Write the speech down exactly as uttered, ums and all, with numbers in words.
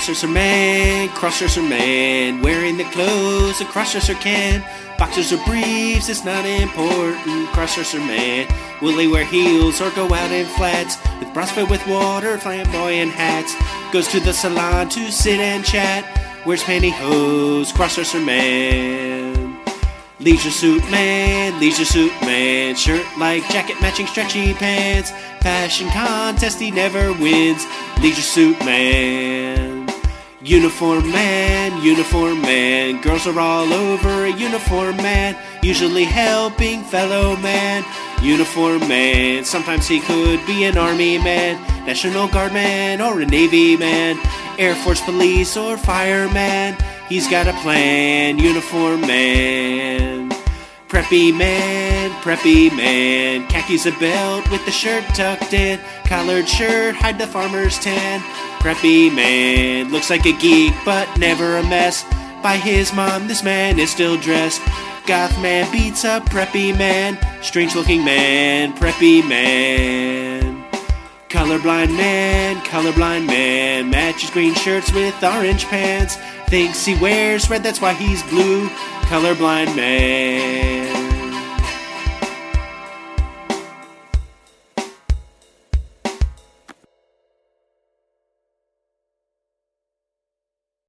Crossdresser man, crossdresser man, wearing the clothes a crossdresser can. Boxers or briefs, it's not important. Crossdresser man, will they wear heels or go out in flats? With bras filled with water, flamboyant hats. Goes to the salon to sit and chat. Wears pantyhose, crossdresser man. Leisure suit man, leisure suit man. Shirt like jacket matching stretchy pants. Fashion contest he never wins. Leisure suit man. Uniform man, uniform man. Girls are all over a uniform man. Usually helping fellow man. Uniform man. Sometimes he could be an army man, National Guard man, or a Navy man, Air Force, police, or fireman. He's got a plan. Uniform man. Preppy man, preppy man. Khakis a belt with the shirt tucked in. Collared shirt, hide the farmer's tan. Preppy man, looks like a geek but never a mess. By his mom, this man is still dressed. Goth man beats up preppy man. Strange looking man, preppy man. Colorblind man, colorblind man. Matches green shirts with orange pants. Thinks he wears red, that's why he's blue. Colorblind man.